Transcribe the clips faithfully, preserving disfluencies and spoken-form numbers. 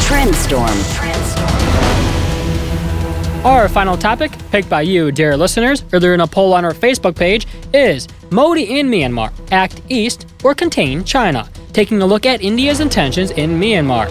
Trendstorm. Our final topic, picked by you, dear listeners, earlier in a poll on our Facebook page, is Modi in Myanmar, act east or contain China? Taking a look at India's intentions in Myanmar.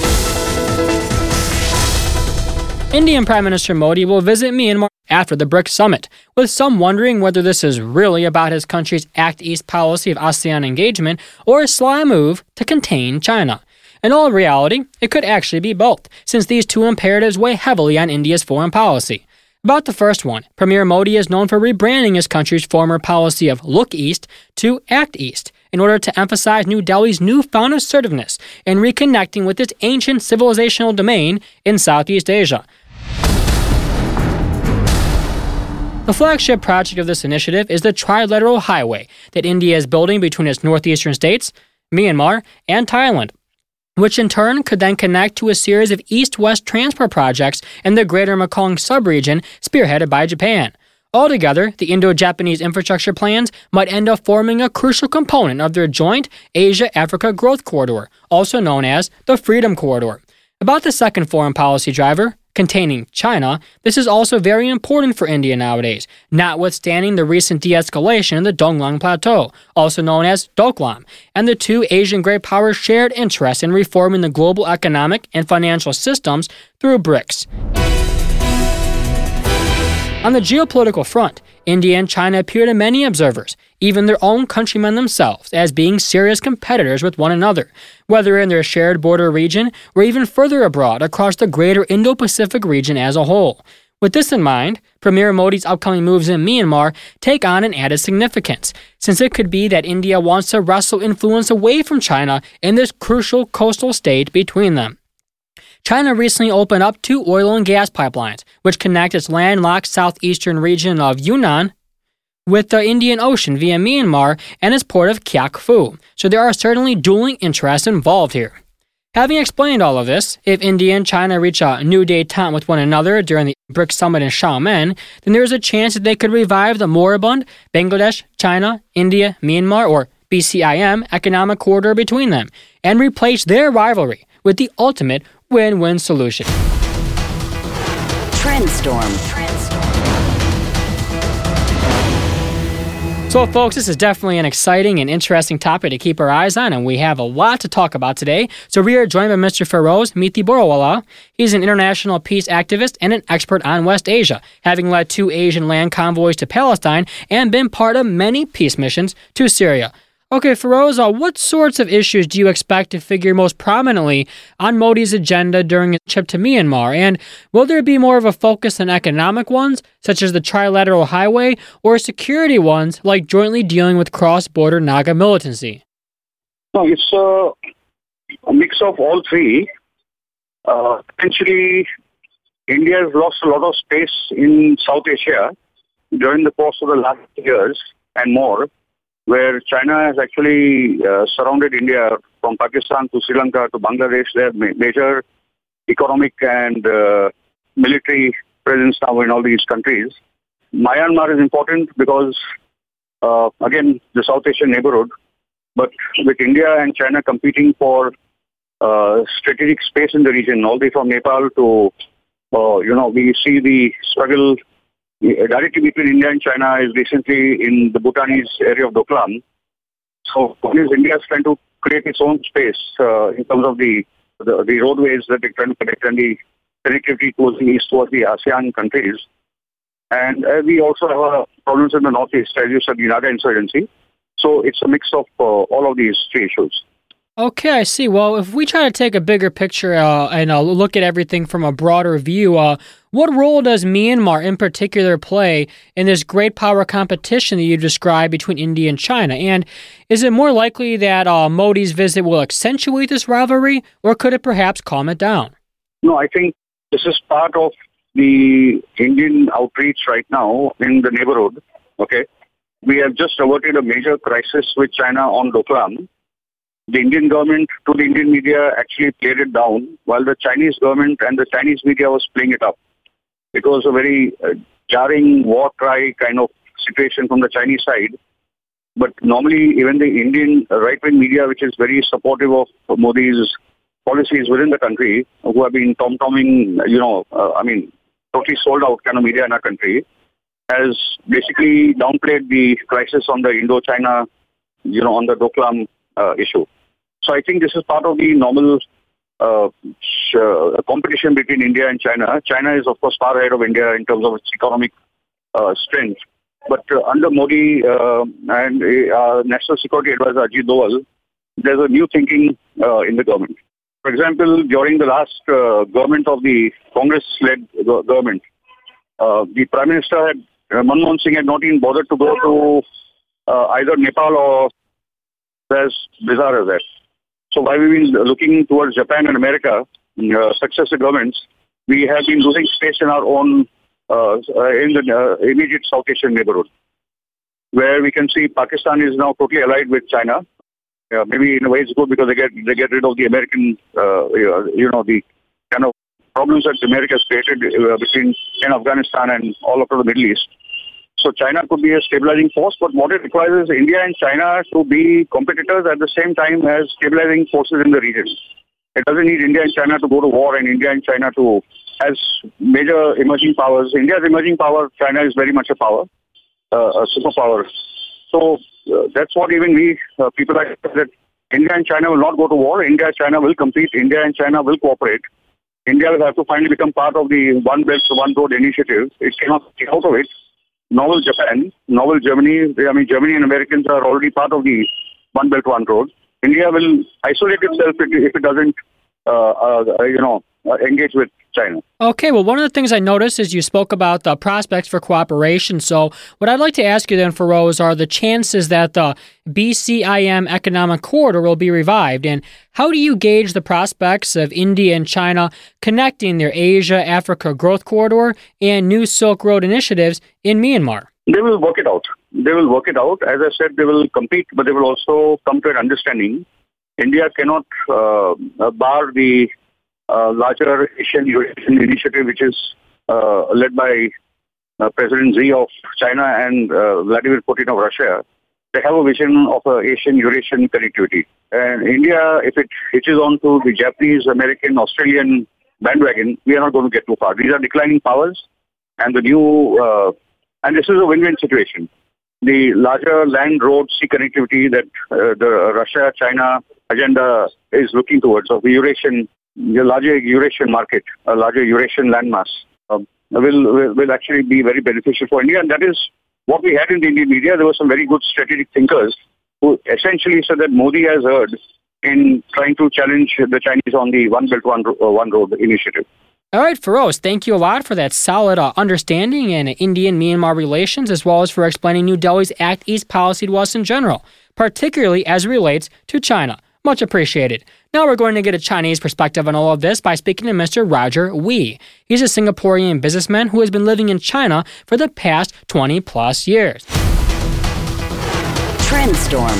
Indian Prime Minister Modi will visit Myanmar after the BRICS summit, with some wondering whether this is really about his country's Act East policy of ASEAN engagement or a sly move to contain China. In all reality, it could actually be both, since these two imperatives weigh heavily on India's foreign policy. About the first one, Premier Modi is known for rebranding his country's former policy of Look East to Act East, in order to emphasize New Delhi's newfound assertiveness in reconnecting with its ancient civilizational domain in Southeast Asia. The flagship project of this initiative is the Trilateral Highway that India is building between its northeastern states, Myanmar, and Thailand, which in turn could then connect to a series of east-west transport projects in the greater Mekong subregion spearheaded by Japan. Altogether, the Indo-Japanese infrastructure plans might end up forming a crucial component of their joint Asia-Africa Growth Corridor, also known as the Freedom Corridor. About the second foreign policy driver, containing China, this is also very important for India nowadays, notwithstanding the recent de-escalation in the Donglang Plateau, also known as Doklam, and the two Asian great powers' shared interest in reforming the global economic and financial systems through BRICS. On the geopolitical front, India and China appear to many observers, even their own countrymen themselves, as being serious competitors with one another, whether in their shared border region or even further abroad across the greater Indo-Pacific region as a whole. With this in mind, Premier Modi's upcoming moves in Myanmar take on an added significance, since it could be that India wants to wrestle influence away from China in this crucial coastal state between them. China recently opened up two oil and gas pipelines, which connect its landlocked southeastern region of Yunnan with the Indian Ocean via Myanmar and its port of Kyak Phu, so there are certainly dueling interests involved here. Having explained all of this, if India and China reach a new détente with one another during the BRICS summit in Xiamen, then there is a chance that they could revive the moribund Bangladesh, China, India, Myanmar, or B C I M economic corridor between them, and replace their rivalry with the ultimate win-win solution. Trendstorm. So, folks, this is definitely an exciting and interesting topic to keep our eyes on, and we have a lot to talk about today. So we are joined by Mister Feroz Miti Borowala. He's an international peace activist and an expert on West Asia, having led two Asian land convoys to Palestine and been part of many peace missions to Syria. Okay, Feroz, uh, what sorts of issues do you expect to figure most prominently on Modi's agenda during his trip to Myanmar? And will there be more of a focus on economic ones, such as the Trilateral Highway, or security ones, like jointly dealing with cross-border Naga militancy? No, it's uh, a mix of all three. Uh, essentially, India has lost a lot of space in South Asia during the course of the last years and more, where China has actually uh, surrounded India from Pakistan to Sri Lanka to Bangladesh. They have ma- major economic and uh, military presence now in all these countries. Myanmar is important because, uh, again, the South Asian neighborhood, but with India and China competing for uh, strategic space in the region, all the way from Nepal to, uh, you know, we see the struggle directly between India and China is recently in the Bhutanese area of Doklam. So India is trying to create its own space uh, in terms of the, the the roadways that it can connect and the connectivity closing east towards the ASEAN countries. And uh, we also have uh, problems in the northeast, as you said, the Naga insurgency. So it's a mix of uh, all of these three issues. Okay, I see. Well, if we try to take a bigger picture uh, and uh, look at everything from a broader view, uh, what role does Myanmar in particular play in this great power competition that you described between India and China? And is it more likely that uh, Modi's visit will accentuate this rivalry, or could it perhaps calm it down? No, I think this is part of the Indian outreach right now in the neighborhood. Okay, we have just averted a major crisis with China on Doklam. The Indian government, to the Indian media, actually played it down, while the Chinese government and the Chinese media was playing it up. It was a very uh, jarring war cry kind of situation from the Chinese side. But normally, even the Indian right-wing media, which is very supportive of Modi's policies within the country who have been tom-tomming, you know, uh, I mean, totally sold out kind of media in our country, has basically downplayed the crisis on the Indo-China, you know, on the Doklam uh, issue. So I think this is part of the normal uh, sh- uh, competition between India and China. China is, of course, far ahead of India in terms of its economic uh, strength. But uh, under Modi uh, and uh, National Security Advisor Ajit Doval, there's a new thinking uh, in the government. For example, during the last uh, government of the Congress-led go- government, uh, the Prime Minister had, uh, Manmohan Singh had not even bothered to go to uh, either Nepal or as bizarre as that. So while we've been looking towards Japan and America, uh, successive governments, we have been losing space in our own, uh, in the uh, immediate South Asian neighborhood, where we can see Pakistan is now totally allied with China. Uh, maybe in a way it's good because they get they get rid of the American, uh, you know, the kind of problems that America has created uh, between in Afghanistan and all over the Middle East. So China could be a stabilizing force, but what it requires is India and China to be competitors at the same time as stabilizing forces in the region. It doesn't need India and China to go to war and India and China to, as major emerging powers. India's emerging power, China is very much a power, uh, a superpower. So uh, that's what even we, uh, people like that India and China will not go to war. India and China will compete. India and China will cooperate. India will have to finally become part of the One Belt, One Road initiative. It cannot get out of it. Novel Japan, novel Germany, I mean, Germany and Americans are already part of the One Belt, One Road. India will isolate itself if it doesn't, uh, uh, you know, uh, engage with China. Okay, well, one of the things I noticed is you spoke about the prospects for cooperation. So what I'd like to ask you then, Feroz, are the chances that the B C I M economic corridor will be revived, and how do you gauge the prospects of India and China connecting their Asia-Africa growth corridor and New Silk Road initiatives in Myanmar? They will work it out. They will work it out. As I said, they will compete, but they will also come to an understanding. India cannot uh, bar the Uh, larger Asian Eurasian initiative, which is uh, led by uh, President Xi of China and uh, Vladimir Putin of Russia. They have a vision of uh, Asian Eurasian connectivity. And India, if it hitches on to the Japanese, American, Australian bandwagon, we are not going to get too far. These are declining powers, and the new, uh, and this is a win-win situation. The larger land, road, sea connectivity that uh, the Russia-China agenda is looking towards, of the Eurasian the larger Eurasian market, a larger Eurasian landmass, um, will, will will actually be very beneficial for India. And that is what we had in the Indian media. There were some very good strategic thinkers who essentially said that Modi has erred in trying to challenge the Chinese on the One Belt, One, uh, One Road initiative. All right, Feroz, thank you a lot for that solid uh, understanding in Indian-Myanmar relations, as well as for explaining New Delhi's Act East policy to us in general, particularly as it relates to China. Much appreciated. Now we're going to get a Chinese perspective on all of this by speaking to Mister Roger Wee. He's a Singaporean businessman who has been living in China for the past twenty plus years. Trendstorm.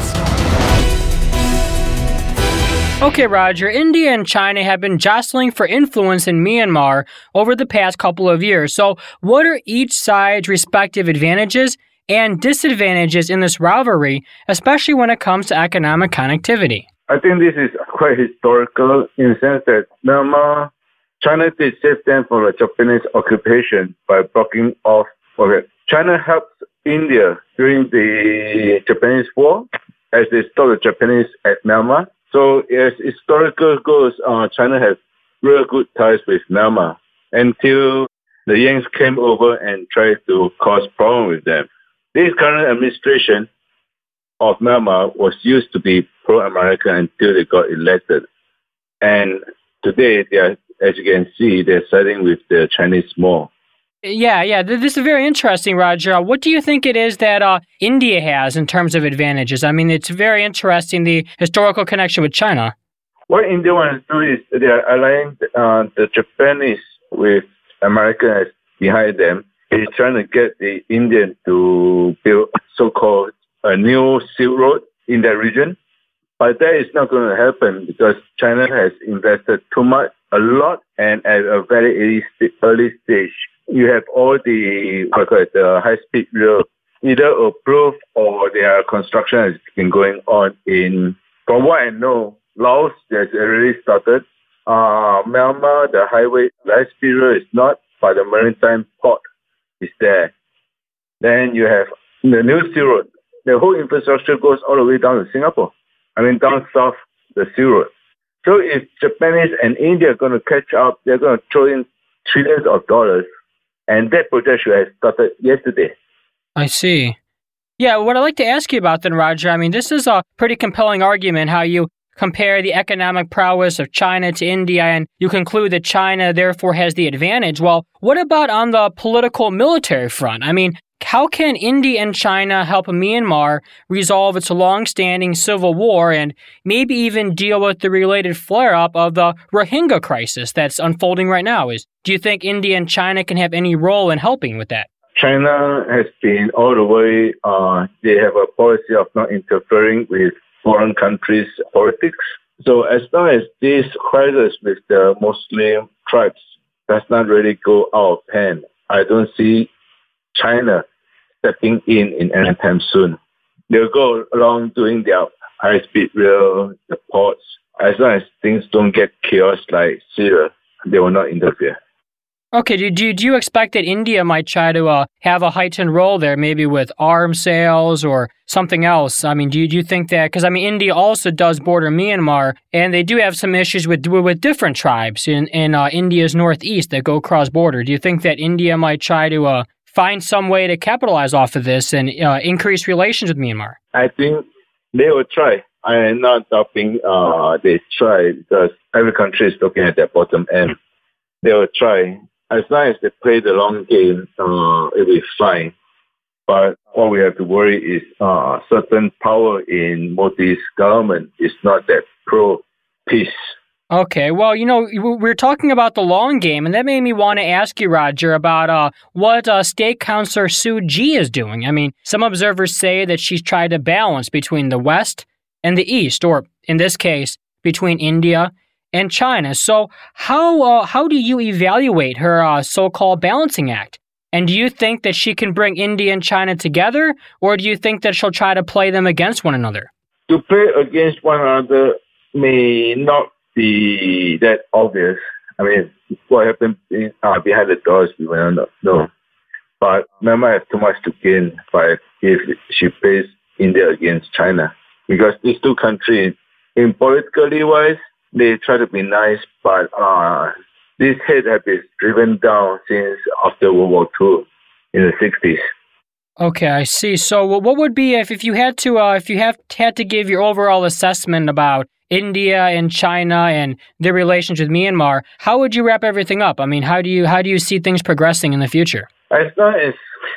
Okay, Roger, India and China have been jostling for influence in Myanmar over the past couple of years. So what are each side's respective advantages and disadvantages in this rivalry, especially when it comes to economic connectivity? I think this is quite historical in the sense that Myanmar, China did save them from the Japanese occupation by blocking off. Okay, China helped India during the Japanese war as they stopped the Japanese at Myanmar. So as historical goes, uh, China has real good ties with Myanmar until the Yanks came over and tried to cause problems with them. This current administration of Myanmar was used to be pro-American until they got elected. And today, they are, as you can see, they're siding with the Chinese more. Yeah, yeah, this is very interesting, Roger. What do you think it is that uh, India has in terms of advantages? I mean, it's very interesting, the historical connection with China. What India wants to do is they are aligning uh, the Japanese with America behind them. He's trying to get the Indian to build so-called a new Silk Road in that region. But that is not going to happen because China has invested too much, a lot, and at a very early, early stage. You have all the, what I call it, the high-speed rail either approved or their construction has been going on in, from what I know, Laos has already started. Uh, Myanmar, the highway, the high-speed rail is not, but the maritime port is there. Then you have the New Silk Road. The whole infrastructure goes all the way down to Singapore. I mean, down south, the Silk Road. So if Japanese and India are going to catch up, they're going to throw in trillions of dollars. And that project should have started yesterday. I see. Yeah, what I'd like to ask you about then, Roger, I mean, this is a pretty compelling argument how you compare the economic prowess of China to India, and you conclude that China therefore has the advantage. Well, what about on the political military front? I mean, how can India and China help Myanmar resolve its long-standing civil war and maybe even deal with the related flare-up of the Rohingya crisis that's unfolding right now? Is do you think India and China can have any role in helping with that? China has been all the way, uh, they have a policy of not interfering with foreign countries' politics. So as long as this crisis with the Muslim tribes does not really go out of hand, I don't see China stepping in in any time soon. They'll go along doing their high-speed rail, the ports. As long as things don't get chaos like Syria, they will not interfere. Okay, do, do, do you expect that India might try to uh, have a heightened role there, maybe with arms sales or something else? I mean, do you, do you think that, because I mean, India also does border Myanmar, and they do have some issues with with different tribes in, in uh, India's northeast that go cross-border. Do you think that India might try to uh, find some way to capitalize off of this and uh, increase relations with Myanmar? I think they will try. I am not doubting uh, they try because every country is looking at their bottom end. They will try. As long as they play the long game, uh, it will be fine. But what we have to worry is uh, certain power in Modi's government is not that pro-peace. Okay, well, you know, we're talking about the long game, and that made me want to ask you, Roger, about uh, what uh, State Councilor Suu Kyi is doing. I mean, some observers say that she's tried to balance between the West and the East, or in this case, between India and China. So how uh, how do you evaluate her uh, so-called balancing act? And do you think that she can bring India and China together, or do you think that she'll try to play them against one another? To play against one another may not be that obvious. I mean, what happened in, uh, behind the doors, we will not know. But Myanmar has too much to gain by if she plays India against China. Because these two countries, in politically wise, they try to be nice, but uh, this hate has been driven down since after World War Two in the sixties. Okay, I see. So what would be if, if you had to uh, if you have had to give your overall assessment about India and China and their relations with Myanmar, how would you wrap everything up? I mean, how do you how do you see things progressing in the future? As long as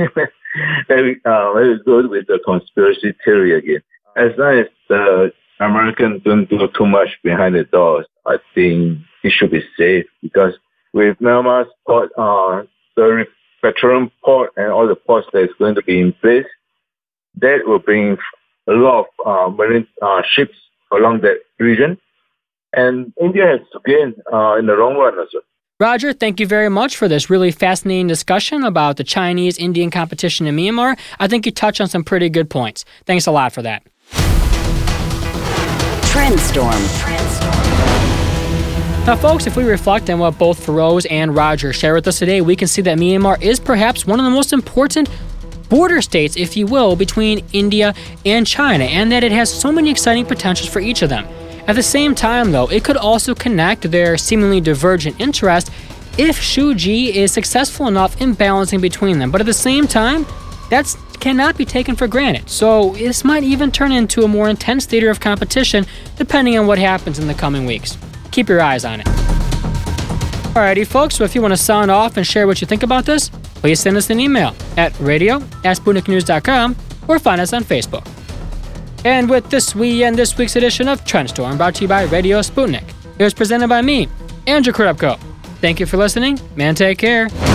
very uh, very good with the conspiracy theory again. As long as the Americans don't do too much behind the doors, I think it should be safe because with Myanmar's port, uh, the petroleum port and all the ports that is going to be in place, that will bring a lot of uh, marine uh, ships along that region. And India has to gain uh, in the long run as well. Roger, thank you very much for this really fascinating discussion about the Chinese-Indian competition in Myanmar. I think you touched on some pretty good points. Thanks a lot for that. Trendstorm. Now, folks, if we reflect on what both Feroz and Roger share with us today, we can see that Myanmar is perhaps one of the most important border states, if you will, between India and China, and that it has so many exciting potentials for each of them. At the same time, though, it could also connect their seemingly divergent interests if Suu Kyi is successful enough in balancing between them. But at the same time, that cannot be taken for granted. So this might even turn into a more intense theater of competition depending on what happens in the coming weeks. Keep your eyes on it. Alrighty, folks, so if you want to sign off and share what you think about this, please send us an email at radio at sputnik news dot com or find us on Facebook. And with this, we end this week's edition of Trendstorm, brought to you by Radio Sputnik. It was presented by me, Andrew Krupko. Thank you for listening, and take care.